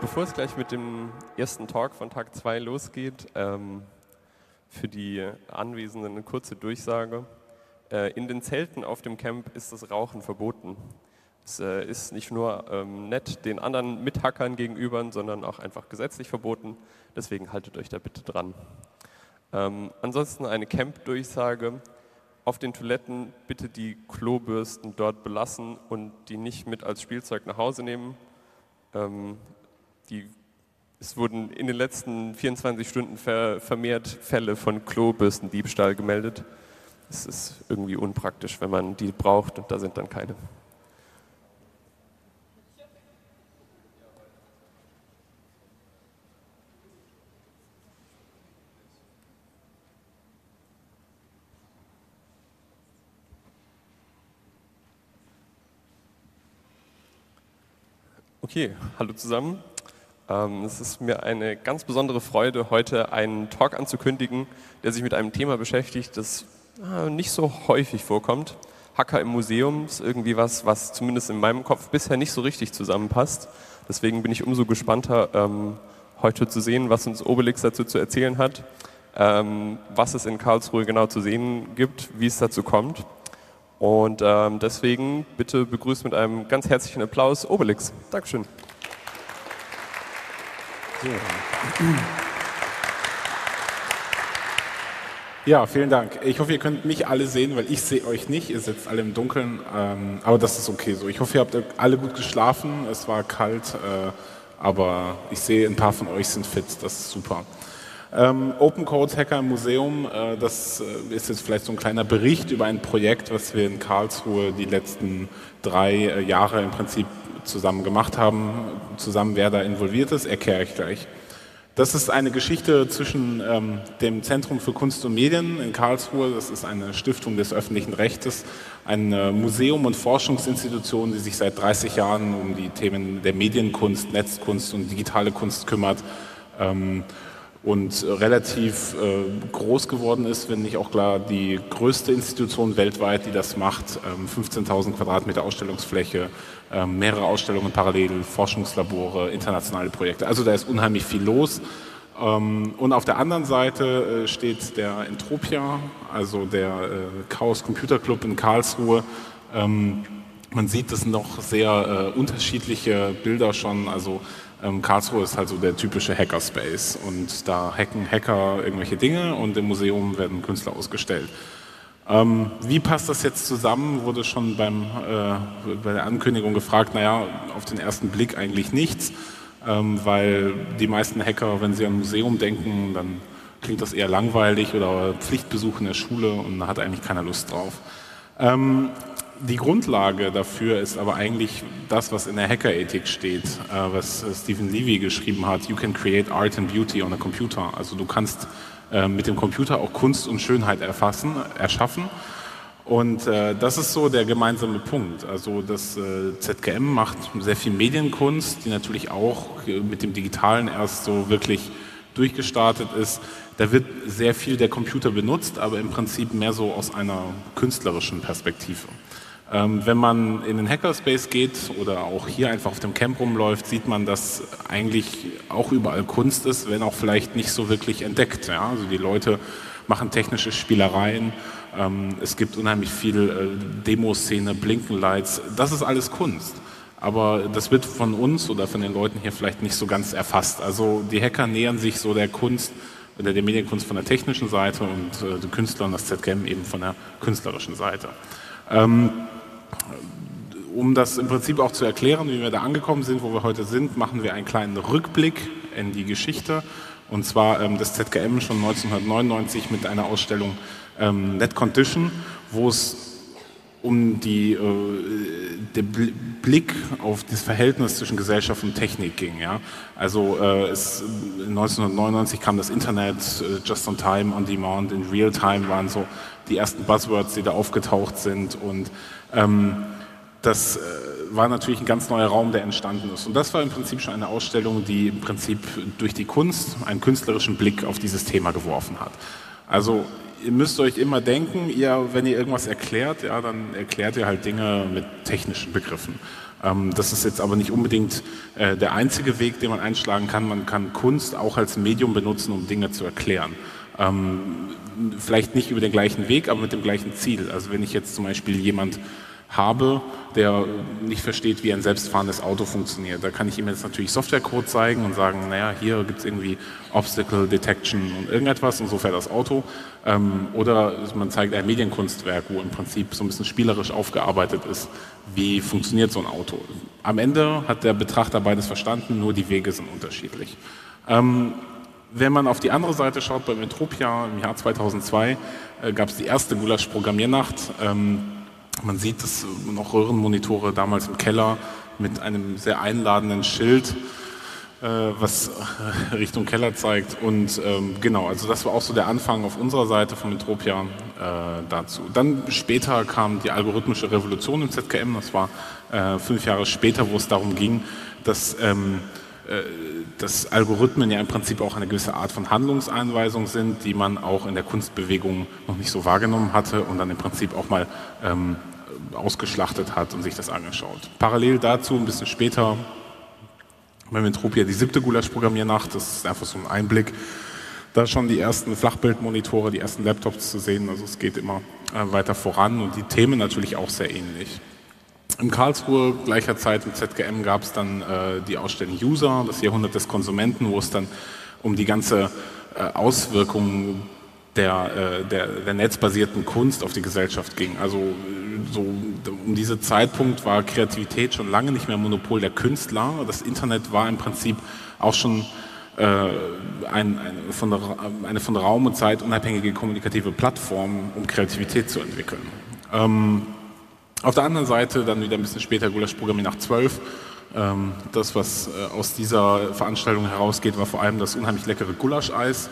Bevor es gleich mit dem ersten Talk von Tag 2 losgeht, für die Anwesenden eine kurze Durchsage. In den Zelten auf dem Camp ist das Rauchen verboten. Es ist nicht nur nett den anderen Mithackern gegenüber, sondern auch einfach gesetzlich verboten. Deswegen haltet euch da bitte dran. Ansonsten eine Camp-Durchsage. Auf den Toiletten bitte die Klobürsten dort belassen und die nicht mit als Spielzeug nach Hause nehmen. Es wurden in den letzten 24 Stunden vermehrt Fälle von Klobürstendiebstahl gemeldet. Es ist irgendwie unpraktisch, wenn man die braucht und da sind dann keine. Okay, hallo zusammen. Es ist mir eine ganz besondere Freude, heute einen Talk anzukündigen, der sich mit einem Thema beschäftigt, das nicht so häufig vorkommt. Hacker im Museum ist irgendwie was zumindest in meinem Kopf bisher nicht so richtig zusammenpasst. Deswegen bin ich umso gespannter, heute zu sehen, was uns Obelix dazu zu erzählen hat, was es in Karlsruhe genau zu sehen gibt, wie es dazu kommt. Und deswegen bitte begrüßt mit einem ganz herzlichen Applaus Obelix. Dankeschön. Ja, vielen Dank. Ich hoffe, ihr könnt mich alle sehen, weil ich sehe euch nicht. Ihr sitzt alle im Dunkeln, aber das ist okay so. Ich hoffe, ihr habt alle gut geschlafen. Es war kalt, aber ich sehe, ein paar von euch sind fit. Das ist super. Open Code Hacker im Museum, das ist jetzt vielleicht so ein kleiner Bericht über ein Projekt, was wir in Karlsruhe die letzten 3 Jahre im Prinzip zusammen gemacht haben. Zusammen, wer da involviert ist, erkläre ich gleich. Das ist eine Geschichte zwischen dem Zentrum für Kunst und Medien in Karlsruhe, das ist eine Stiftung des öffentlichen Rechtes, ein Museum und Forschungsinstitution, die sich seit 30 Jahren um die Themen der Medienkunst, Netzkunst und digitale Kunst kümmert. Und relativ groß geworden ist, wenn nicht auch klar die größte Institution weltweit, die das macht. 15.000 Quadratmeter Ausstellungsfläche, mehrere Ausstellungen parallel, Forschungslabore, internationale Projekte. Also da ist unheimlich viel los. Und auf der anderen Seite steht der Entropia, also der Chaos Computer Club in Karlsruhe. Man sieht, das sind noch sehr unterschiedliche Bilder schon, also Karlsruhe ist halt so der typische Hackerspace und da hacken Hacker irgendwelche Dinge und im Museum werden Künstler ausgestellt. Wie passt das jetzt zusammen, wurde schon bei der Ankündigung gefragt, naja, auf den ersten Blick eigentlich nichts, weil die meisten Hacker, wenn sie an ein Museum denken, dann klingt das eher langweilig oder Pflichtbesuch in der Schule und da hat eigentlich keiner Lust drauf. Die Grundlage dafür ist aber eigentlich das, was in der Hackerethik steht, was Stephen Levy geschrieben hat. You can create art and beauty on a computer. Also du kannst mit dem Computer auch Kunst und Schönheit erschaffen. Und das ist so der gemeinsame Punkt. Also das ZKM macht sehr viel Medienkunst, die natürlich auch mit dem Digitalen erst so wirklich durchgestartet ist. Da wird sehr viel der Computer benutzt, aber im Prinzip mehr so aus einer künstlerischen Perspektive. Wenn man in den Hackerspace geht oder auch hier einfach auf dem Camp rumläuft, sieht man, dass eigentlich auch überall Kunst ist, wenn auch vielleicht nicht so wirklich entdeckt. Ja? Also die Leute machen technische Spielereien, es gibt unheimlich viel Demoszene, Blinkenlights, das ist alles Kunst. Aber das wird von uns oder von den Leuten hier vielleicht nicht so ganz erfasst. Also die Hacker nähern sich so der Kunst, der Medienkunst von der technischen Seite und die Künstler und das ZKM eben von der künstlerischen Seite. Um das im Prinzip auch zu erklären, wie wir da angekommen sind, wo wir heute sind, machen wir einen kleinen Rückblick in die Geschichte. Und zwar das ZKM schon 1999 mit einer Ausstellung Net Condition, wo es um den Blick auf das Verhältnis zwischen Gesellschaft und Technik ging. Ja? Also 1999 kam das Internet, Just on Time, On Demand, in Real Time waren so die ersten Buzzwords, die da aufgetaucht sind und das war natürlich ein ganz neuer Raum, der entstanden ist. Und das war im Prinzip schon eine Ausstellung, die im Prinzip durch die Kunst einen künstlerischen Blick auf dieses Thema geworfen hat. Also ihr müsst euch immer denken, wenn ihr irgendwas erklärt, ja, dann erklärt ihr halt Dinge mit technischen Begriffen. Das ist jetzt aber nicht unbedingt der einzige Weg, den man einschlagen kann. Man kann Kunst auch als Medium benutzen, um Dinge zu erklären. Vielleicht nicht über den gleichen Weg, aber mit dem gleichen Ziel. Also wenn ich jetzt zum Beispiel jemand habe, der nicht versteht, wie ein selbstfahrendes Auto funktioniert. Da kann ich ihm jetzt natürlich Softwarecode zeigen und sagen, naja, hier gibt es irgendwie Obstacle Detection und irgendetwas und so fährt das Auto. Oder man zeigt ein Medienkunstwerk, wo im Prinzip so ein bisschen spielerisch aufgearbeitet ist, wie funktioniert so ein Auto. Am Ende hat der Betrachter beides verstanden, nur die Wege sind unterschiedlich. Wenn man auf die andere Seite schaut, bei Metropia im Jahr 2002 gab es die erste Gulasch-Programmiernacht. Man sieht das noch Röhrenmonitore damals im Keller mit einem sehr einladenden Schild, was Richtung Keller zeigt. Und genau, also das war auch so der Anfang auf unserer Seite von Metropia dazu. Dann später kam die algorithmische Revolution im ZKM. Das war 5 Jahre später, wo es darum ging, dass Algorithmen ja im Prinzip auch eine gewisse Art von Handlungseinweisung sind, die man auch in der Kunstbewegung noch nicht so wahrgenommen hatte und dann im Prinzip auch mal ausgeschlachtet hat und sich das angeschaut. Parallel dazu, ein bisschen später, bei Metropia die 7. Gulasch-Programmiernacht, das ist einfach so ein Einblick. Da schon die ersten Flachbildmonitore, die ersten Laptops zu sehen, also es geht immer weiter voran und die Themen natürlich auch sehr ähnlich. In Karlsruhe, gleicher Zeit im ZKM, gab es dann die Ausstellung User, das Jahrhundert des Konsumenten, wo es dann um die ganze Auswirkung der netzbasierten Kunst auf die Gesellschaft ging. Also so um diesen Zeitpunkt war Kreativität schon lange nicht mehr Monopol der Künstler. Das Internet war im Prinzip auch schon eine von Raum und Zeit unabhängige kommunikative Plattform, um Kreativität zu entwickeln. Auf der anderen Seite, dann wieder ein bisschen später, Gulasch-Programmiernacht 12. Das, was aus dieser Veranstaltung herausgeht, war vor allem das unheimlich leckere Gulascheis.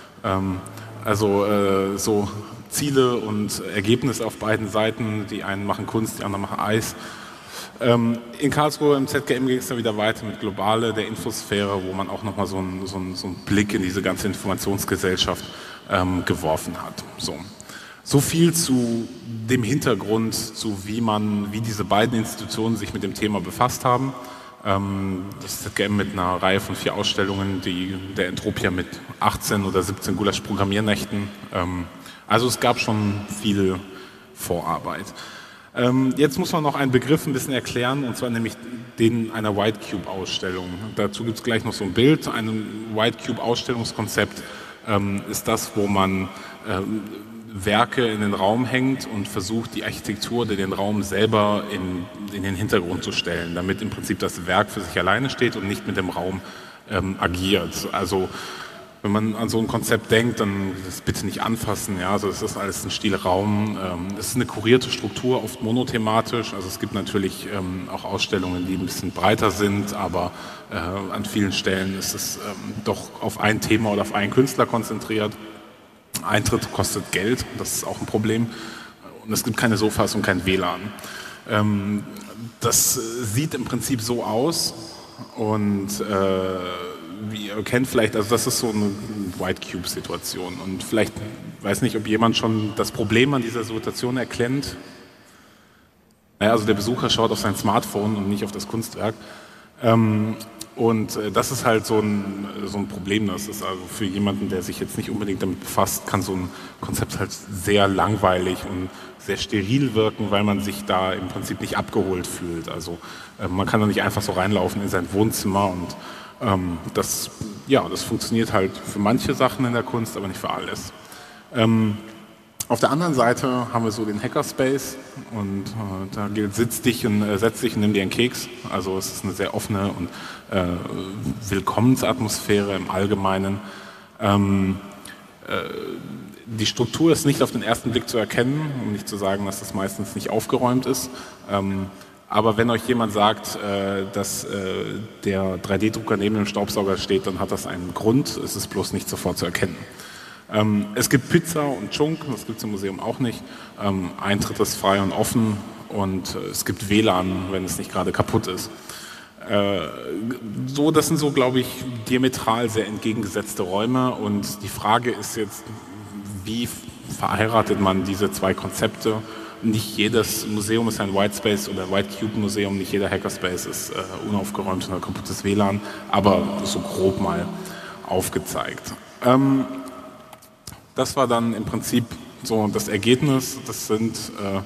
So Ziele und Ergebnisse auf beiden Seiten. Die einen machen Kunst, die anderen machen Eis. In Karlsruhe im ZKM ging es dann wieder weiter mit Globale, der Infosphäre, wo man auch nochmal so einen Blick in diese ganze Informationsgesellschaft geworfen hat. So viel zu dem Hintergrund, wie diese beiden Institutionen sich mit dem Thema befasst haben. Das ZKM mit einer Reihe von 4 Ausstellungen, der Entropia mit 18 oder 17 Gulasch-Programmiernächten. Also es gab schon viel Vorarbeit. Jetzt muss man noch einen Begriff ein bisschen erklären, und zwar nämlich den einer White Cube-Ausstellung. Dazu gibt es gleich noch so ein Bild. Ein White Cube-Ausstellungskonzept ist das, wo man Werke in den Raum hängt und versucht, die Architektur oder den Raum selber in den Hintergrund zu stellen, damit im Prinzip das Werk für sich alleine steht und nicht mit dem Raum agiert. Also wenn man an so ein Konzept denkt, dann das bitte nicht anfassen. Ja? Also es ist alles ein Stilraum. Es ist eine kurierte Struktur, oft monothematisch. Also es gibt natürlich auch Ausstellungen, die ein bisschen breiter sind, aber an vielen Stellen ist es doch auf ein Thema oder auf einen Künstler konzentriert. Eintritt kostet Geld, das ist auch ein Problem. Und es gibt keine Sofas und kein WLAN. Das sieht im Prinzip so aus und wie ihr kennt vielleicht, also das ist so eine White Cube-Situation. Und vielleicht, weiß nicht, ob jemand schon das Problem an dieser Situation erkennt. Naja, also der Besucher schaut auf sein Smartphone und nicht auf das Kunstwerk. Und das ist halt so ein Problem. Das ist also für jemanden, der sich jetzt nicht unbedingt damit befasst, kann so ein Konzept halt sehr langweilig und sehr steril wirken, weil man sich da im Prinzip nicht abgeholt fühlt. Also man kann da nicht einfach so reinlaufen in sein Wohnzimmer und das funktioniert halt für manche Sachen in der Kunst, aber nicht für alles. Auf der anderen Seite haben wir so den Hackerspace und da gilt, setz dich und nimm dir einen Keks. Also es ist eine sehr offene und Willkommensatmosphäre im Allgemeinen. Die Struktur ist nicht auf den ersten Blick zu erkennen, um nicht zu sagen, dass das meistens nicht aufgeräumt ist. Aber wenn euch jemand sagt, dass der 3D-Drucker neben dem Staubsauger steht, dann hat das einen Grund. Es ist bloß nicht sofort zu erkennen. Es gibt Pizza und Chunk, das gibt es im Museum auch nicht. Eintritt ist frei und offen und es gibt WLAN, wenn es nicht gerade kaputt ist. Das sind so, glaube ich, diametral sehr entgegengesetzte Räume und die Frage ist jetzt, wie verheiratet man diese zwei Konzepte. Nicht jedes Museum ist ein Whitespace oder White Cube Museum, nicht jeder Hackerspace ist unaufgeräumt oder kaputtes WLAN, aber so grob mal aufgezeigt. Das war dann im Prinzip so das Ergebnis. Das sind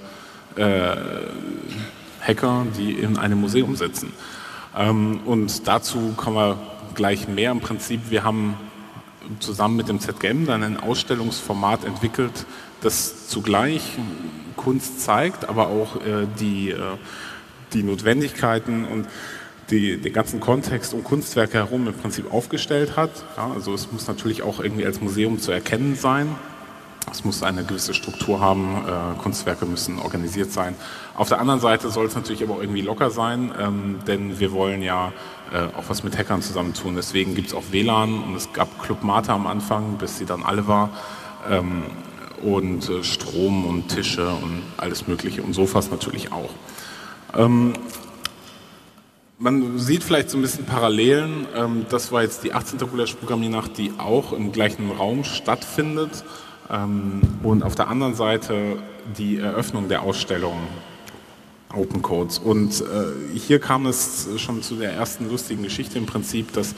Hacker, die in einem Museum sitzen. Und dazu kommen wir gleich mehr. Im Prinzip, wir haben zusammen mit dem ZGM dann ein Ausstellungsformat entwickelt, das zugleich Kunst zeigt, aber auch die Notwendigkeiten und den ganzen Kontext um Kunstwerke herum im Prinzip aufgestellt hat. Ja, also es muss natürlich auch irgendwie als Museum zu erkennen sein. Es muss eine gewisse Struktur haben, Kunstwerke müssen organisiert sein. Auf der anderen Seite soll es natürlich aber auch irgendwie locker sein, denn wir wollen ja auch was mit Hackern zusammentun. Deswegen gibt es auch WLAN und es gab Club Mate am Anfang, bis sie dann alle war. Und Strom und Tische und alles Mögliche und Sofas natürlich auch. Man sieht vielleicht so ein bisschen Parallelen. Das war jetzt die 18. Gulasch-Programmiernacht, die auch im gleichen Raum stattfindet. Und auf der anderen Seite die Eröffnung der Ausstellung Open Codes. Und hier kam es schon zu der ersten lustigen Geschichte im Prinzip, dass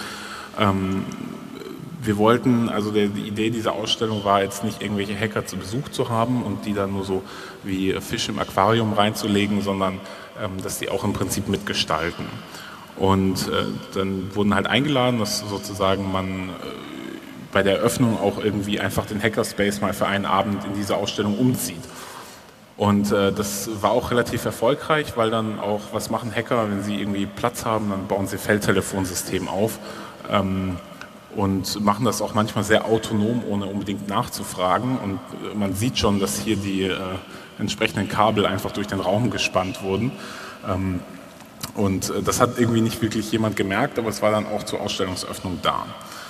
wir wollten, also die Idee dieser Ausstellung war jetzt nicht irgendwelche Hacker zu Besuch zu haben und die dann nur so wie Fische im Aquarium reinzulegen, sondern dass die auch im Prinzip mitgestalten. Und dann wurden halt eingeladen, dass sozusagen man bei der Eröffnung auch irgendwie einfach den Hackerspace mal für einen Abend in diese Ausstellung umzieht. Und das war auch relativ erfolgreich, weil dann auch, was machen Hacker, wenn sie irgendwie Platz haben, dann bauen sie Feldtelefonsystem auf und machen das auch manchmal sehr autonom, ohne unbedingt nachzufragen. Und man sieht schon, dass hier die entsprechenden Kabel einfach durch den Raum gespannt wurden. Und das hat irgendwie nicht wirklich jemand gemerkt, aber es war dann auch zur Ausstellungsöffnung da.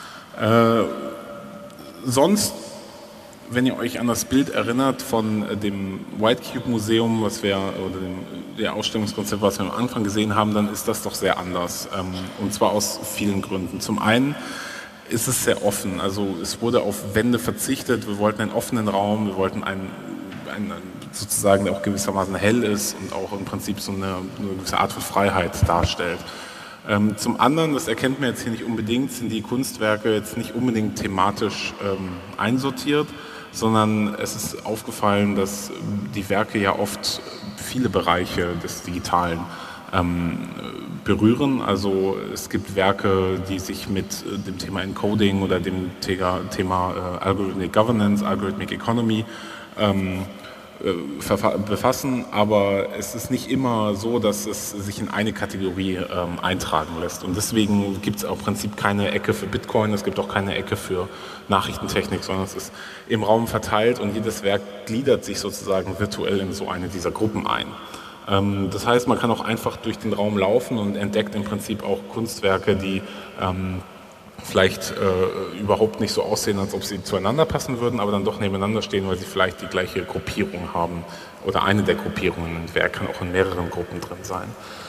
Sonst, wenn ihr euch an das Bild erinnert von dem White Cube Museum, oder der Ausstellungskonzept, was wir am Anfang gesehen haben, dann ist das doch sehr anders. Und zwar aus vielen Gründen. Zum einen ist es sehr offen, also es wurde auf Wände verzichtet, wir wollten einen offenen Raum, wir wollten einen sozusagen, der auch gewissermaßen hell ist und auch im Prinzip so eine gewisse Art von Freiheit darstellt. Zum anderen, das erkennt man jetzt hier nicht unbedingt, sind die Kunstwerke jetzt nicht unbedingt thematisch einsortiert, sondern es ist aufgefallen, dass die Werke ja oft viele Bereiche des Digitalen berühren. Also es gibt Werke, die sich mit dem Thema Encoding oder dem Thema Algorithmic Governance, Algorithmic Economy befassen, aber es ist nicht immer so, dass es sich in eine Kategorie eintragen lässt. Und deswegen gibt es auch im Prinzip keine Ecke für Bitcoin, es gibt auch keine Ecke für Nachrichtentechnik, sondern es ist im Raum verteilt und jedes Werk gliedert sich sozusagen virtuell in so eine dieser Gruppen ein. Das heißt, man kann auch einfach durch den Raum laufen und entdeckt im Prinzip auch Kunstwerke, die vielleicht überhaupt nicht so aussehen, als ob sie zueinander passen würden, aber dann doch nebeneinander stehen, weil sie vielleicht die gleiche Gruppierung haben oder eine der Gruppierungen. Ein Werk kann auch in mehreren Gruppen drin sein.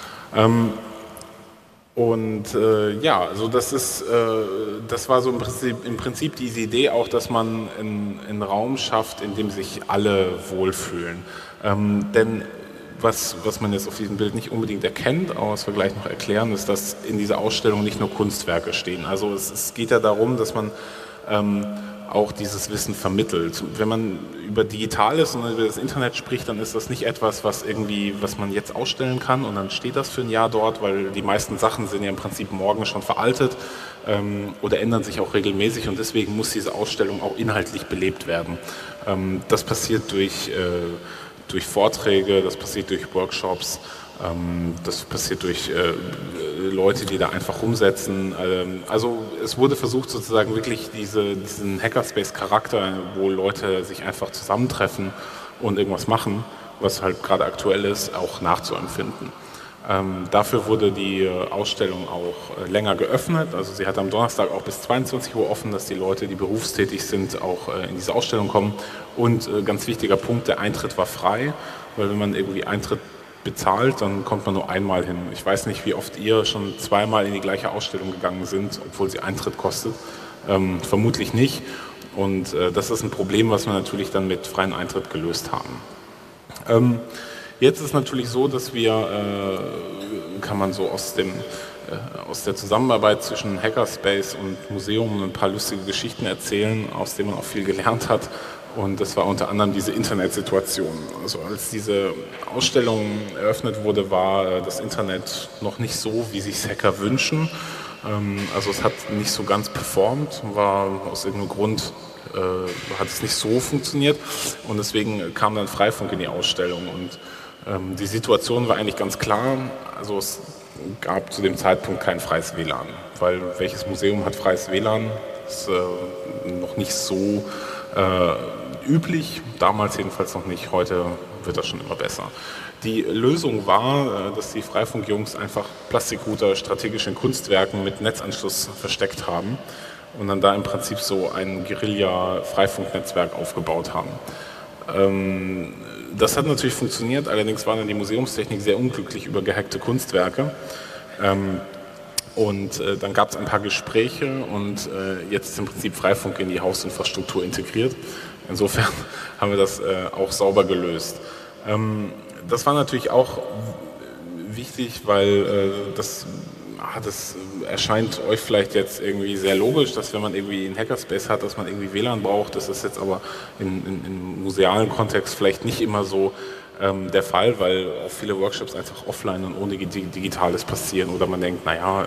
Also das war so im Prinzip diese Idee auch, dass man einen Raum schafft, in dem sich alle wohlfühlen. Denn was man jetzt auf diesem Bild nicht unbedingt erkennt, aber was wir gleich noch erklären, ist, dass in dieser Ausstellung nicht nur Kunstwerke stehen. Also es geht ja darum, dass man auch dieses Wissen vermittelt. Wenn man über Digitales und über das Internet spricht, dann ist das nicht etwas, was man jetzt ausstellen kann und dann steht das für ein Jahr dort, weil die meisten Sachen sind ja im Prinzip morgen schon veraltet oder ändern sich auch regelmäßig und deswegen muss diese Ausstellung auch inhaltlich belebt werden. Das passiert durch Vorträge, das passiert durch Workshops, das passiert durch Leute, die da einfach rumsetzen. Also es wurde versucht sozusagen wirklich diesen Hackerspace-Charakter, wo Leute sich einfach zusammentreffen und irgendwas machen, was halt gerade aktuell ist, auch nachzuempfinden. Dafür wurde die Ausstellung auch länger geöffnet. Also sie hat am Donnerstag auch bis 22 Uhr offen, dass die Leute, die berufstätig sind, auch in diese Ausstellung kommen. Und ganz wichtiger Punkt, der Eintritt war frei, weil wenn man irgendwie Eintritt bezahlt, dann kommt man nur einmal hin. Ich weiß nicht, wie oft ihr schon zweimal in die gleiche Ausstellung gegangen sind, obwohl sie Eintritt kostet. Vermutlich nicht. Und das ist ein Problem, was wir natürlich dann mit freiem Eintritt gelöst haben. Jetzt ist natürlich so, dass wir, kann man so aus der Zusammenarbeit zwischen Hackerspace und Museum ein paar lustige Geschichten erzählen, aus denen man auch viel gelernt hat. Und das war unter anderem diese Internetsituation. Also als diese Ausstellung eröffnet wurde, war das Internet noch nicht so, wie sich Hacker wünschen. Also es hat nicht so ganz performt, war aus irgendeinem Grund hat es nicht so funktioniert und deswegen kam dann Freifunk in die Ausstellung und die Situation war eigentlich ganz klar, also es gab zu dem Zeitpunkt kein freies WLAN, weil welches Museum hat freies WLAN? Das ist noch nicht so üblich, damals jedenfalls noch nicht, heute wird das schon immer besser. Die Lösung war, dass die Freifunk-Jungs einfach Plastikrouter strategisch in Kunstwerken mit Netzanschluss versteckt haben und dann da im Prinzip so ein Guerilla-Freifunknetzwerk aufgebaut haben. Das hat natürlich funktioniert, allerdings war dann die Museumstechnik sehr unglücklich über gehackte Kunstwerke. Und dann gab es ein paar Gespräche und jetzt ist im Prinzip Freifunk in die Hausinfrastruktur integriert. Insofern haben wir das auch sauber gelöst. Das war natürlich auch wichtig, weil das erscheint euch vielleicht jetzt irgendwie sehr logisch, dass wenn man irgendwie einen Hackerspace hat, dass man irgendwie WLAN braucht. Das ist jetzt aber im musealen Kontext vielleicht nicht immer so der Fall, weil auch viele Workshops einfach offline und ohne Digitales passieren oder man denkt, naja,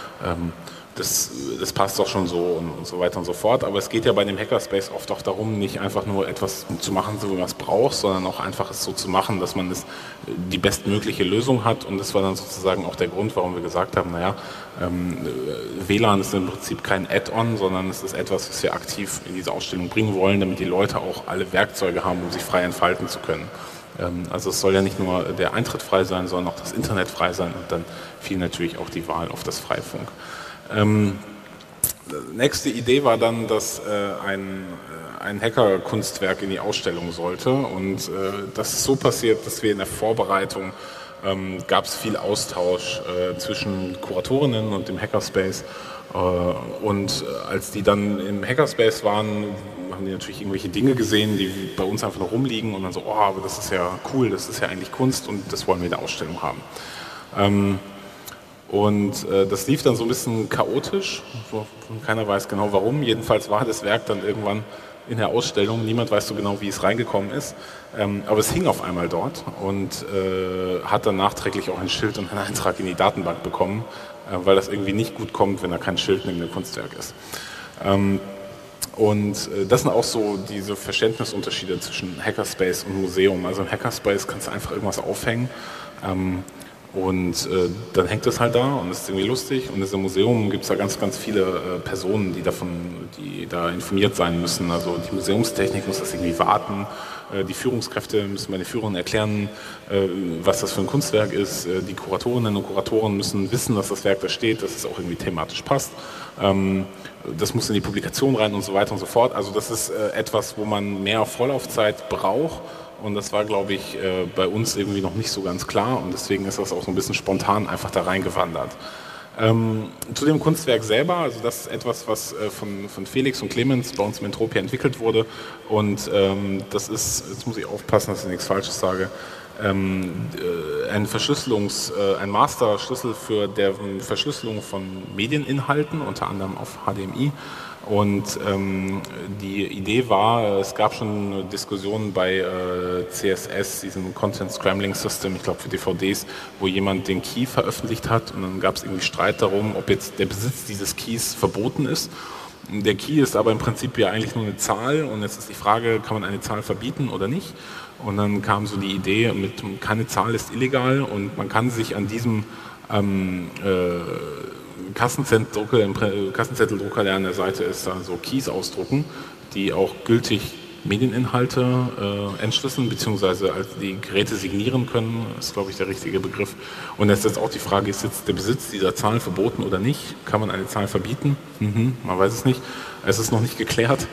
das passt doch schon so und so weiter und so fort. Aber es geht ja bei dem Hackerspace oft auch darum, nicht einfach nur etwas zu machen, so wie man es braucht, sondern auch einfach es so zu machen, dass man die bestmögliche Lösung hat. Und das war dann sozusagen auch der Grund, warum wir gesagt haben, naja, WLAN ist im Prinzip kein Add-on, sondern es ist etwas, was wir aktiv in diese Ausstellung bringen wollen, damit die Leute auch alle Werkzeuge haben, um sich frei entfalten zu können. Also es soll ja nicht nur der Eintritt frei sein, sondern auch das Internet frei sein und dann fiel natürlich auch die Wahl auf das Freifunk. Nächste Idee war dann, dass ein Hacker-Kunstwerk in die Ausstellung sollte und das ist so passiert, dass wir in der Vorbereitung gab es viel Austausch zwischen Kuratorinnen und dem Hackerspace und als die dann im Hackerspace waren, haben die natürlich irgendwelche Dinge gesehen, die bei uns einfach noch rumliegen und dann so, oh, aber das ist ja cool, das ist ja eigentlich Kunst und das wollen wir in der Ausstellung haben. Und das lief dann so ein bisschen chaotisch, keiner weiß genau warum. Jedenfalls war das Werk dann irgendwann in der Ausstellung, niemand weiß so genau, wie es reingekommen ist, aber es hing auf einmal dort und hat dann nachträglich auch ein Schild und einen Eintrag in die Datenbank bekommen, weil das irgendwie nicht gut kommt, wenn da kein Schild neben dem Kunstwerk ist. Und das sind auch so diese Verständnisunterschiede zwischen Hackerspace und Museum. Also im Hackerspace kannst du einfach irgendwas aufhängen und dann hängt es halt da und es ist irgendwie lustig. Und in diesem Museum gibt es da ganz, ganz viele Personen, die da informiert sein müssen. Also die Museumstechnik muss das irgendwie warten. Die Führungskräfte müssen bei den Führern erklären, was das für ein Kunstwerk ist. Die Kuratorinnen und Kuratoren müssen wissen, dass das Werk da steht, dass es auch irgendwie thematisch passt. Das muss in die Publikation rein und so weiter und so fort. Also das ist etwas, wo man mehr Vorlaufzeit braucht. Und das war, glaube ich, bei uns irgendwie noch nicht so ganz klar. Und deswegen ist das auch so ein bisschen spontan einfach da reingewandert. Zu dem Kunstwerk selber, also das ist etwas, was von Felix und Clemens bei uns im Entropia entwickelt wurde. Und das ist, jetzt muss ich aufpassen, dass ich nichts Falsches sage, ein Master-Schlüssel für deren Verschlüsselung von Medieninhalten, unter anderem auf HDMI. Und die Idee war, es gab schon Diskussionen bei CSS, diesem Content Scrambling System, ich glaube für DVDs, wo jemand den Key veröffentlicht hat und dann gab es irgendwie Streit darum, ob jetzt der Besitz dieses Keys verboten ist. Der Key ist aber im Prinzip ja eigentlich nur eine Zahl und jetzt ist die Frage, kann man eine Zahl verbieten oder nicht? Und dann kam so die Idee, keine Zahl ist illegal und man kann sich an diesem Kassenzetteldrucker, der an der Seite ist, da so Keys ausdrucken, die auch gültig Medieninhalte entschlüsseln, beziehungsweise die Geräte signieren können, ist, glaube ich, der richtige Begriff. Und jetzt ist auch die Frage, ist jetzt der Besitz dieser Zahl verboten oder nicht? Kann man eine Zahl verbieten? Man weiß es nicht. Es ist noch nicht geklärt.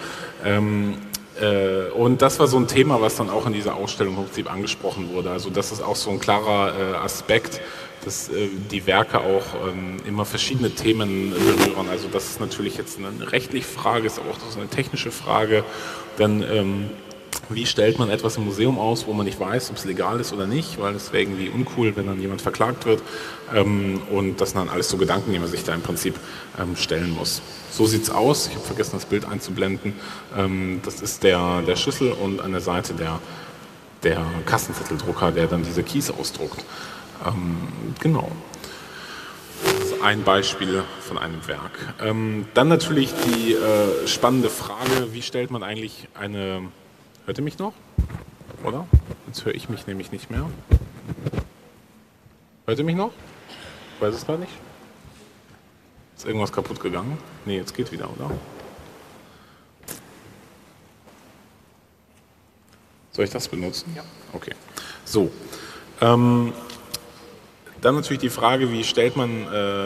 Und das war so ein Thema, was dann auch in dieser Ausstellung im Prinzip angesprochen wurde. Also das ist auch so ein klarer Aspekt, dass die Werke auch immer verschiedene Themen berühren. Also das ist natürlich jetzt eine rechtliche Frage, ist auch so eine technische Frage. Dann wie stellt man etwas im Museum aus, wo man nicht weiß, ob es legal ist oder nicht, weil es wäre irgendwie uncool, wenn dann jemand verklagt wird. Und das sind dann alles so Gedanken, die man sich da im Prinzip stellen muss. So sieht es aus. Ich habe vergessen, das Bild einzublenden. Das ist der Schlüssel und an der Seite der Kassenzetteldrucker, der dann diese Keys ausdruckt. Genau. Das ist ein Beispiel von einem Werk. Dann natürlich die spannende Frage, wie stellt man eigentlich eine... Hört ihr mich noch? Oder? Jetzt höre ich mich nämlich nicht mehr. Hört ihr mich noch? Ich weiß es gerade nicht. Ist irgendwas kaputt gegangen? Nee, jetzt geht wieder, oder? Soll ich das benutzen? Ja. Okay. So. Dann natürlich die Frage, wie stellt man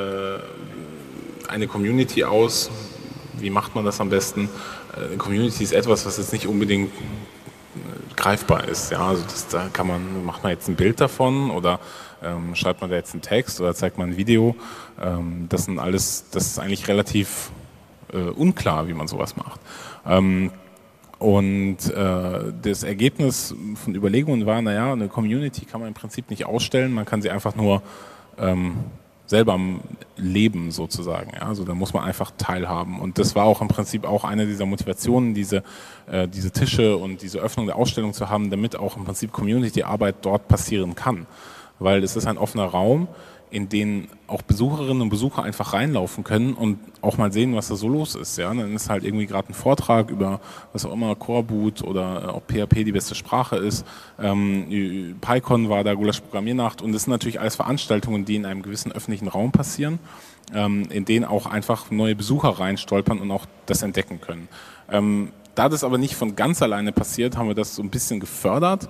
eine Community aus? Wie macht man das am besten? Eine Community ist etwas, was jetzt nicht unbedingt greifbar ist. Ja, also macht man jetzt ein Bild davon oder schreibt man da jetzt einen Text oder zeigt man ein Video? Das ist eigentlich relativ unklar, wie man sowas macht. Und das Ergebnis von Überlegungen war, naja, eine Community kann man im Prinzip nicht ausstellen, man kann sie einfach nur selber leben sozusagen. Ja? Also da muss man einfach teilhaben. Und das war auch im Prinzip auch eine dieser Motivationen, diese Tische und diese Öffnung der Ausstellung zu haben, damit auch im Prinzip Community-Arbeit dort passieren kann. Weil es ist ein offener Raum, in den auch Besucherinnen und Besucher einfach reinlaufen können und auch mal sehen, was da so los ist. Ja? Dann ist halt irgendwie gerade ein Vortrag über was auch immer, Core Boot oder ob PHP die beste Sprache ist. PyCon war da, Gulasch Programmiernacht, und das sind natürlich alles Veranstaltungen, die in einem gewissen öffentlichen Raum passieren, in denen auch einfach neue Besucher reinstolpern und auch das entdecken können. Da das aber nicht von ganz alleine passiert, haben wir das so ein bisschen gefördert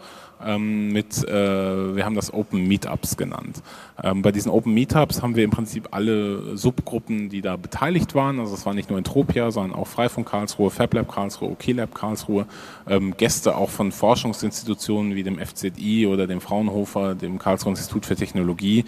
wir haben das Open Meetups genannt. Bei diesen Open Meetups haben wir im Prinzip alle Subgruppen, die da beteiligt waren, also es war nicht nur Entropia, sondern auch Freifunk Karlsruhe, FabLab Karlsruhe, OKLab Karlsruhe, Gäste auch von Forschungsinstitutionen wie dem FZI oder dem Fraunhofer, dem Karlsruher Institut für Technologie,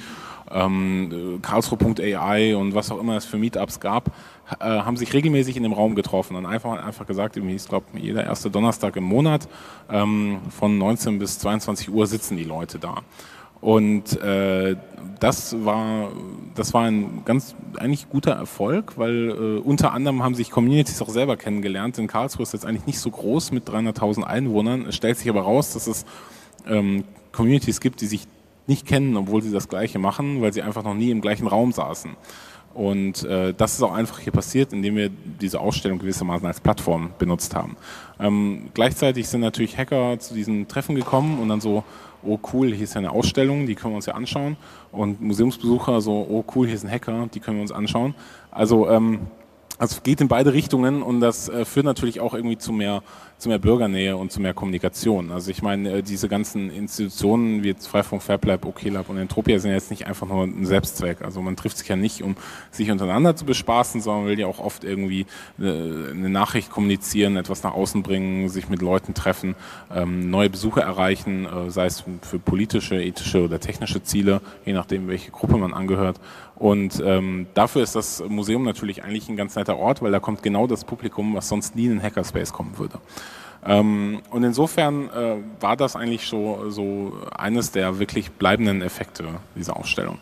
Karlsruhe.ai und was auch immer es für Meetups gab, haben sich regelmäßig in dem Raum getroffen und einfach gesagt, ich glaube, jeder erste Donnerstag im Monat von 19 bis 22 Uhr sitzen die Leute da. Und das war ein ganz eigentlich guter Erfolg, weil unter anderem haben sich Communities auch selber kennengelernt. In Karlsruhe ist jetzt eigentlich nicht so groß mit 300.000 Einwohnern. Es stellt sich aber raus, dass es Communities gibt, die sich nicht kennen, obwohl sie das Gleiche machen, weil sie einfach noch nie im gleichen Raum saßen. Und das ist auch einfach hier passiert, indem wir diese Ausstellung gewissermaßen als Plattform benutzt haben. Gleichzeitig sind natürlich Hacker zu diesen Treffen gekommen und dann so, oh cool, hier ist ja eine Ausstellung, die können wir uns ja anschauen. Und Museumsbesucher so, oh cool, hier ist ein Hacker, die können wir uns anschauen. Also es geht in beide Richtungen und das führt natürlich auch irgendwie zu mehr Bürgernähe und zu mehr Kommunikation. Also ich meine, diese ganzen Institutionen wie jetzt Freifunk, FabLab, OKLab und Entropia sind jetzt nicht einfach nur ein Selbstzweck. Also man trifft sich ja nicht, um sich untereinander zu bespaßen, sondern will ja auch oft irgendwie eine Nachricht kommunizieren, etwas nach außen bringen, sich mit Leuten treffen, neue Besucher erreichen, sei es für politische, ethische oder technische Ziele, je nachdem, welche Gruppe man angehört. Und dafür ist das Museum natürlich eigentlich ein ganz netter Ort, weil da kommt genau das Publikum, was sonst nie in den Hackerspace kommen würde. Und insofern war das eigentlich so eines der wirklich bleibenden Effekte dieser Ausstellung.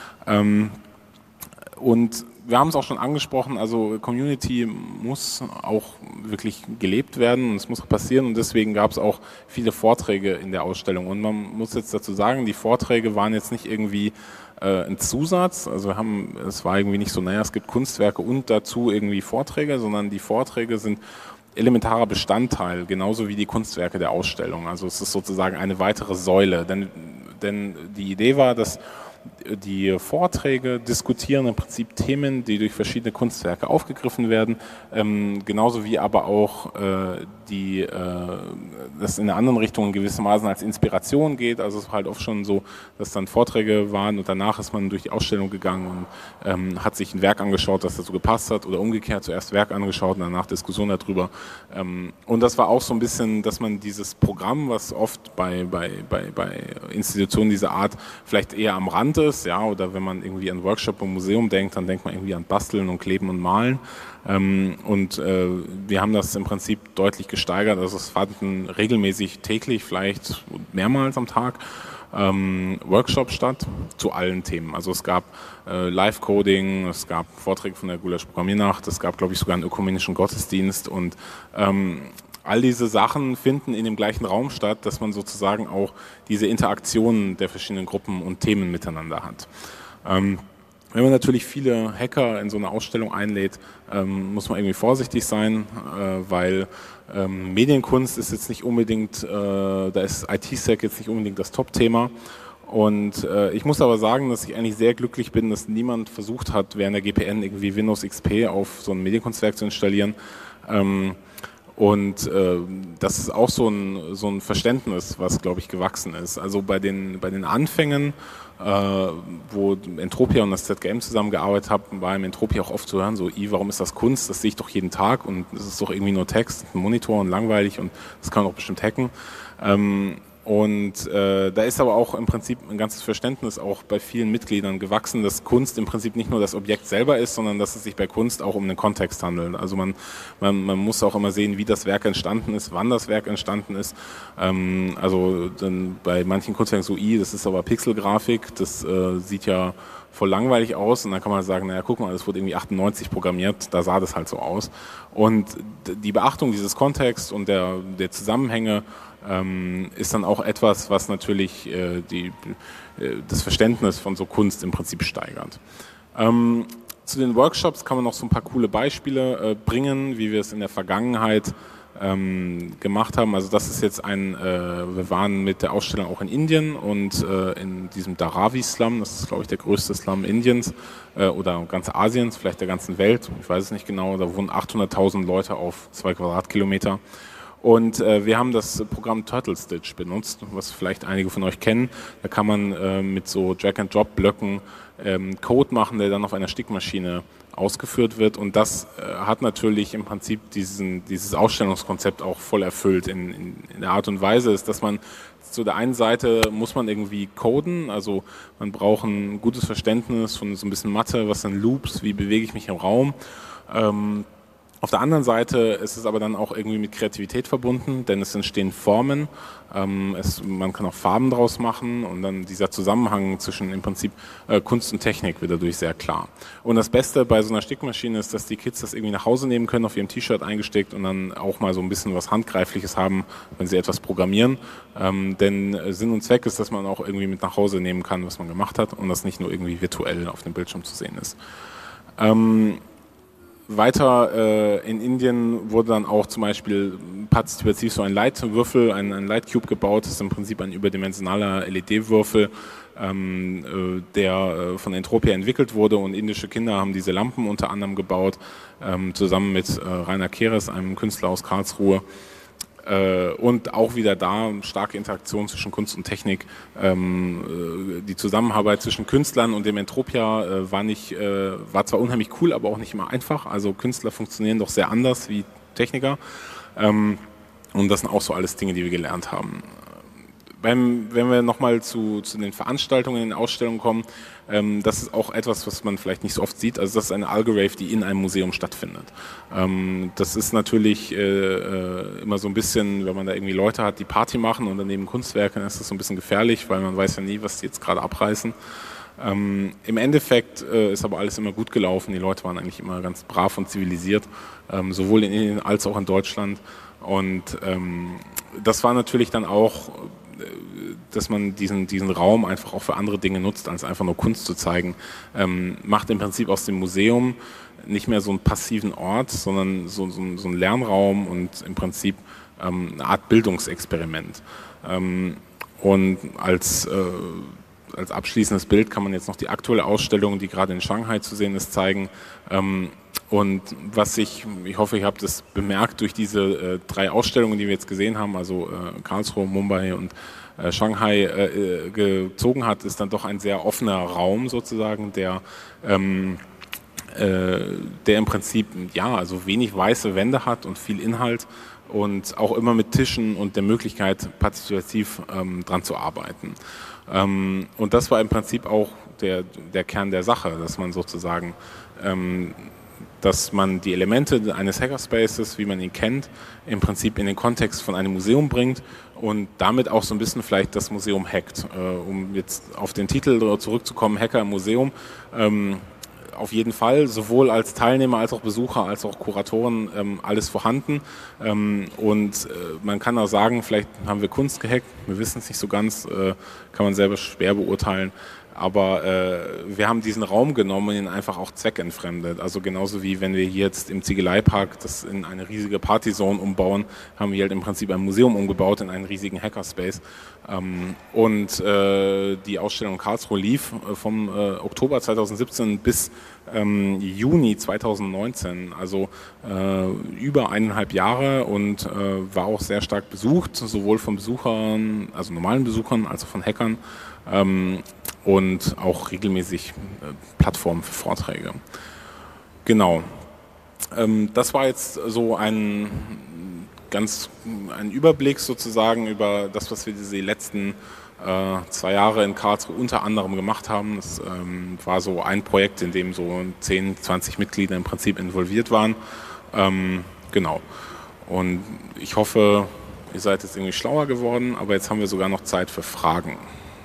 Und wir haben es auch schon angesprochen, also Community muss auch wirklich gelebt werden und es muss passieren und deswegen gab es auch viele Vorträge in der Ausstellung. Und man muss jetzt dazu sagen, die Vorträge waren jetzt nicht irgendwie ein Zusatz, also es war irgendwie nicht so, naja, es gibt Kunstwerke und dazu irgendwie Vorträge, sondern die Vorträge sind elementarer Bestandteil, genauso wie die Kunstwerke der Ausstellung. Also es ist sozusagen eine weitere Säule, denn die Idee war, dass die Vorträge diskutieren im Prinzip Themen, die durch verschiedene Kunstwerke aufgegriffen werden, genauso wie aber auch das in eine andere Richtung gewissermaßen als Inspiration geht. Also es war halt oft schon so, dass dann Vorträge waren und danach ist man durch die Ausstellung gegangen und hat sich ein Werk angeschaut, das dazu gepasst hat oder umgekehrt zuerst Werk angeschaut und danach Diskussion darüber. Und das war auch so ein bisschen, dass man dieses Programm, was oft bei Institutionen dieser Art vielleicht eher am Rand bekannt ist, ja, oder wenn man irgendwie an Workshop im Museum denkt, dann denkt man irgendwie an Basteln und Kleben und Malen. Wir haben das im Prinzip deutlich gesteigert. Also es fanden regelmäßig täglich, vielleicht mehrmals am Tag, Workshops statt zu allen Themen. Also es gab Live-Coding, es gab Vorträge von der Gulasch-Programmiernacht, es gab, glaube ich, sogar einen ökumenischen Gottesdienst und all diese Sachen finden in dem gleichen Raum statt, dass man sozusagen auch diese Interaktionen der verschiedenen Gruppen und Themen miteinander hat. Wenn man natürlich viele Hacker in so eine Ausstellung einlädt, muss man irgendwie vorsichtig sein, weil Medienkunst ist jetzt nicht unbedingt, da ist IT-Sec jetzt nicht unbedingt das Top-Thema. Und ich muss aber sagen, dass ich eigentlich sehr glücklich bin, dass niemand versucht hat, während der GPN irgendwie Windows XP auf so ein Medienkunstwerk zu installieren. Das ist auch so ein Verständnis, was, glaube ich, gewachsen ist. Also bei den Anfängen, wo Entropia und das ZGM zusammengearbeitet haben, war im Entropia auch oft zu hören, so, warum ist das Kunst? Das sehe ich doch jeden Tag und es ist doch irgendwie nur Text, ein Monitor und langweilig und das kann man doch bestimmt hacken. Da ist aber auch im Prinzip ein ganzes Verständnis auch bei vielen Mitgliedern gewachsen, dass Kunst im Prinzip nicht nur das Objekt selber ist, sondern dass es sich bei Kunst auch um den Kontext handelt. Also man muss auch immer sehen, wie das Werk entstanden ist, wann das Werk entstanden ist. Also dann bei manchen Kunstwerken so, das ist aber Pixelgrafik, das sieht ja voll langweilig aus und dann kann man sagen, naja, guck mal, das wurde irgendwie 98 programmiert, da sah das halt so aus. Und die Beachtung dieses Kontexts und der Zusammenhänge ist dann auch etwas, was natürlich das Verständnis von so Kunst im Prinzip steigert. Zu den Workshops kann man noch so ein paar coole Beispiele bringen, wie wir es in der Vergangenheit gemacht haben. Also das ist jetzt wir waren mit der Ausstellung auch in Indien und in diesem Dharavi-Slum, das ist, glaube ich, der größte Slum Indiens oder ganz Asiens, vielleicht der ganzen Welt, ich weiß es nicht genau, da wohnen 800.000 Leute auf 2 Quadratkilometer. Und wir haben das Programm Turtle Stitch benutzt, was vielleicht einige von euch kennen. Da kann man mit so Drag-and-Drop-Blöcken Code machen, der dann auf einer Stickmaschine ausgeführt wird. Und das hat natürlich im Prinzip dieses Ausstellungskonzept auch voll erfüllt. In der Art und Weise ist, dass man zu der einen Seite muss man irgendwie coden, also man braucht ein gutes Verständnis von so ein bisschen Mathe, was sind Loops, wie bewege ich mich im Raum. Auf der anderen Seite ist es aber dann auch irgendwie mit Kreativität verbunden, denn es entstehen Formen, man kann auch Farben draus machen und dann dieser Zusammenhang zwischen im Prinzip Kunst und Technik wird dadurch sehr klar. Und das Beste bei so einer Stickmaschine ist, dass die Kids das irgendwie nach Hause nehmen können, auf ihrem T-Shirt eingesteckt und dann auch mal so ein bisschen was Handgreifliches haben, wenn sie etwas programmieren. Denn Sinn und Zweck ist, dass man auch irgendwie mit nach Hause nehmen kann, was man gemacht hat und das nicht nur irgendwie virtuell auf dem Bildschirm zu sehen ist. Weiter in Indien wurde dann auch zum Beispiel partizipativ so ein Leitwürfel, ein Light-Cube gebaut. Das ist im Prinzip ein überdimensionaler LED-Würfel, der von Entropia entwickelt wurde und indische Kinder haben diese Lampen unter anderem gebaut, zusammen mit Rainer Keres, einem Künstler aus Karlsruhe. Und auch wieder da starke Interaktion zwischen Kunst und Technik. Die Zusammenarbeit zwischen Künstlern und dem Entropia war zwar unheimlich cool, aber auch nicht immer einfach. Also Künstler funktionieren doch sehr anders wie Techniker. Und das sind auch so alles Dinge, die wir gelernt haben. Wenn wir nochmal zu den Veranstaltungen in den Ausstellungen kommen, das ist auch etwas, was man vielleicht nicht so oft sieht. Also das ist eine Algorave, die in einem Museum stattfindet. Das ist natürlich immer so ein bisschen, wenn man da irgendwie Leute hat, die Party machen und daneben Kunstwerke, dann ist das so ein bisschen gefährlich, weil man weiß ja nie, was die jetzt gerade abreißen. Im Endeffekt ist aber alles immer gut gelaufen. Die Leute waren eigentlich immer ganz brav und zivilisiert, sowohl in Indien als auch in Deutschland. Und das war natürlich dann auch, dass man diesen Raum einfach auch für andere Dinge nutzt, als einfach nur Kunst zu zeigen, macht im Prinzip aus dem Museum nicht mehr so einen passiven Ort, sondern so einen Lernraum und im Prinzip eine Art Bildungsexperiment. Und als abschließendes Bild kann man jetzt noch die aktuelle Ausstellung, die gerade in Shanghai zu sehen ist, zeigen. Und was ich hoffe, ihr habt es bemerkt durch diese 3 Ausstellungen, die wir jetzt gesehen haben, also Karlsruhe, Mumbai und Shanghai gezogen hat, ist dann doch ein sehr offener Raum sozusagen, der im Prinzip also wenig weiße Wände hat und viel Inhalt und auch immer mit Tischen und der Möglichkeit, partizipativ dran zu arbeiten. Und das war im Prinzip auch der Kern der Sache, dass man sozusagen, dass man die Elemente eines Hackerspaces, wie man ihn kennt, im Prinzip in den Kontext von einem Museum bringt und damit auch so ein bisschen vielleicht das Museum hackt. Um jetzt auf den Titel zurückzukommen, Hacker im Museum, auf jeden Fall, sowohl als Teilnehmer, als auch Besucher, als auch Kuratoren, alles vorhanden. Und man kann auch sagen, vielleicht haben wir Kunst gehackt, wir wissen es nicht so ganz, kann man selber schwer beurteilen. Aber wir haben diesen Raum genommen und ihn einfach auch zweckentfremdet. Also genauso wie wenn wir hier jetzt im Ziegeleipark das in eine riesige Partyzone umbauen, haben wir halt im Prinzip ein Museum umgebaut in einen riesigen Hackerspace. Und die Ausstellung Karlsruhe lief vom Oktober 2017 bis Juni 2019, also über 1,5 Jahre und war auch sehr stark besucht, sowohl von Besuchern, also normalen Besuchern, als auch von Hackern. Und auch regelmäßig Plattformen für Vorträge. Genau. Das war jetzt so ein Überblick sozusagen über das, was wir diese letzten 2 Jahre in Karlsruhe unter anderem gemacht haben. Das war so ein Projekt, in dem so 10, 20 Mitglieder im Prinzip involviert waren. Genau. Und ich hoffe, ihr seid jetzt irgendwie schlauer geworden, aber jetzt haben wir sogar noch Zeit für Fragen.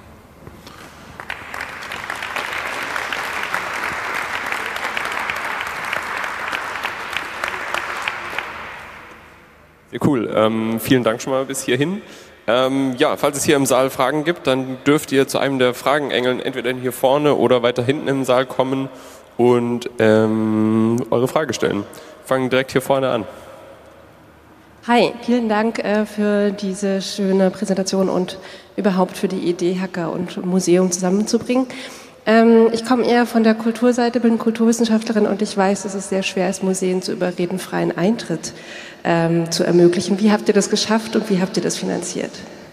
Sehr cool. Vielen Dank schon mal bis hierhin. Ja, falls es hier im Saal Fragen gibt, dann dürft ihr zu einem der Fragenengeln entweder hier vorne oder weiter hinten im Saal kommen und eure Frage stellen. Wir fangen direkt hier vorne an. Hi, vielen Dank für diese schöne Präsentation und überhaupt für die Idee, Hacker und Museum zusammenzubringen. Ich komme eher von der Kulturseite, bin Kulturwissenschaftlerin und ich weiß, dass es sehr schwer ist, Museen zu überreden, freien Eintritt zu ermöglichen. Wie habt ihr das geschafft und wie habt ihr das finanziert?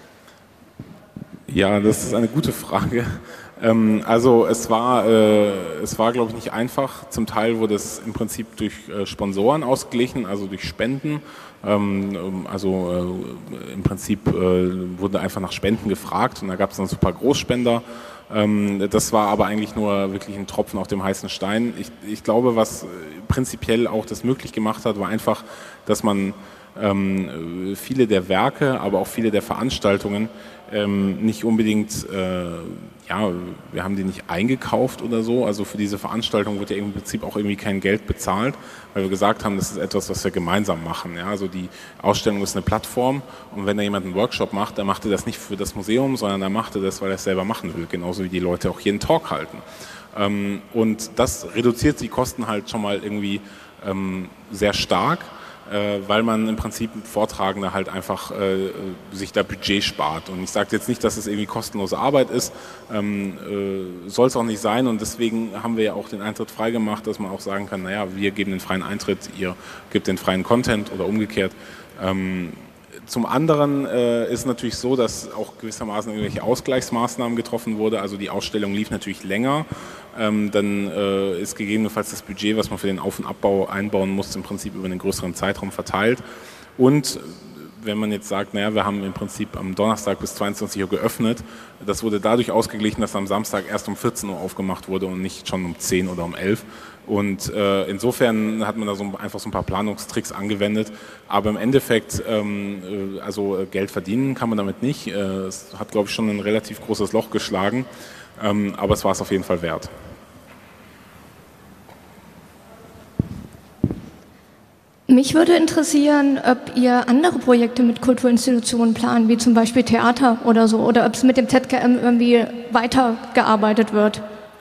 Ja, das ist eine gute Frage. Also es war glaube ich nicht einfach. Zum Teil wurde es im Prinzip durch Sponsoren ausgeglichen, also durch Spenden. Im Prinzip wurde einfach nach Spenden gefragt und da gab es dann so ein paar Großspender. Das war aber eigentlich nur wirklich ein Tropfen auf dem heißen Stein. Ich glaube, was prinzipiell auch das möglich gemacht hat, war einfach, dass man viele der Werke, aber auch viele der Veranstaltungen nicht unbedingt, wir haben die nicht eingekauft oder so. Also für diese Veranstaltung wird ja im Prinzip auch irgendwie kein Geld bezahlt, weil wir gesagt haben, das ist etwas, was wir gemeinsam machen. Ja? Also die Ausstellung ist eine Plattform und wenn da jemand einen Workshop macht, dann macht er das nicht für das Museum, sondern er macht das, weil er es selber machen will. Genauso wie die Leute auch hier einen Talk halten. Und das reduziert die Kosten halt schon mal irgendwie sehr stark. Weil man im Prinzip Vortragender halt einfach sich da Budget spart. Und ich sage jetzt nicht, dass es irgendwie kostenlose Arbeit ist, soll es auch nicht sein. Und deswegen haben wir ja auch den Eintritt freigemacht, dass man auch sagen kann, naja, wir geben den freien Eintritt, ihr gebt den freien Content oder umgekehrt. Zum anderen ist natürlich so, dass auch gewissermaßen irgendwelche Ausgleichsmaßnahmen getroffen wurde. Also die Ausstellung lief natürlich länger. Dann ist gegebenenfalls das Budget, was man für den Auf- und Abbau einbauen muss, im Prinzip über einen größeren Zeitraum verteilt. Und wenn man jetzt sagt, naja, wir haben im Prinzip am Donnerstag bis 22 Uhr geöffnet, das wurde dadurch ausgeglichen, dass am Samstag erst um 14 Uhr aufgemacht wurde und nicht schon um 10 oder um 11. Und insofern hat man da einfach so ein paar Planungstricks angewendet. Aber im Endeffekt, Geld verdienen kann man damit nicht. Es hat, glaube ich, schon ein relativ großes Loch geschlagen. Aber es war es auf jeden Fall wert. Mich würde interessieren, ob ihr andere Projekte mit Kulturinstitutionen planen, wie zum Beispiel Theater oder so, oder ob es mit dem ZKM irgendwie weitergearbeitet wird.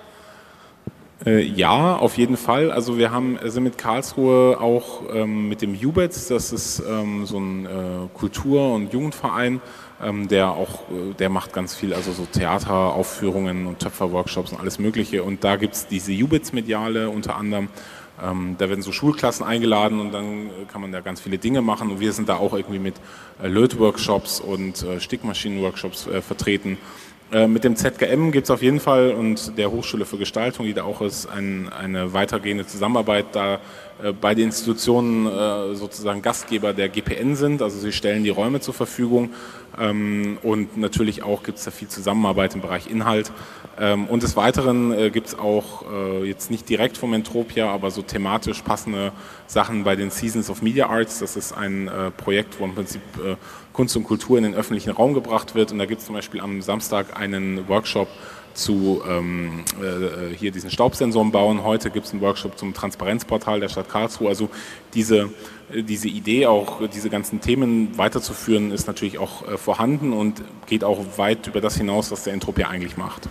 Ja, auf jeden Fall. Also wir sind mit Karlsruhe auch mit dem UBETS, das ist so ein Kultur- und Jugendverein, der macht ganz viel, also so Theateraufführungen und Töpferworkshops und alles Mögliche. Und da gibt es diese UBETS-Mediale unter anderem. Da werden so Schulklassen eingeladen und dann kann man da ganz viele Dinge machen. Und wir sind da auch irgendwie mit Lötworkshops und Stickmaschinen-Workshops vertreten. Mit dem ZKM gibt es auf jeden Fall und der Hochschule für Gestaltung, die da auch ist, eine weitergehende Zusammenarbeit, da beide Institutionen sozusagen Gastgeber der GPN sind, also sie stellen die Räume zur Verfügung Und natürlich auch gibt es da viel Zusammenarbeit im Bereich Inhalt. Und des Weiteren gibt es auch jetzt nicht direkt vom Entropia, aber so thematisch passende Sachen bei den Seasons of Media Arts. Das ist ein Projekt, wo im Prinzip Kunst und Kultur in den öffentlichen Raum gebracht wird. Und da gibt es zum Beispiel am Samstag einen Workshop zu hier diesen Staubsensoren bauen. Heute gibt es einen Workshop zum Transparenzportal der Stadt Karlsruhe. Also diese Idee, auch diese ganzen Themen weiterzuführen, ist natürlich auch vorhanden und geht auch weit über das hinaus, was der Entropia eigentlich macht.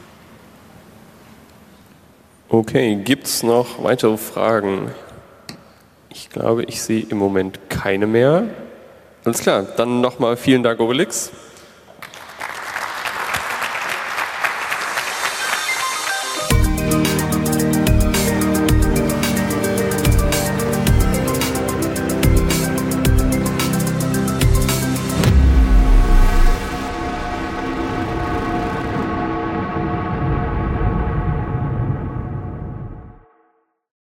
Okay, gibt es noch weitere Fragen? Ich glaube, ich sehe im Moment keine mehr. Alles klar, dann nochmal vielen Dank, Obelix.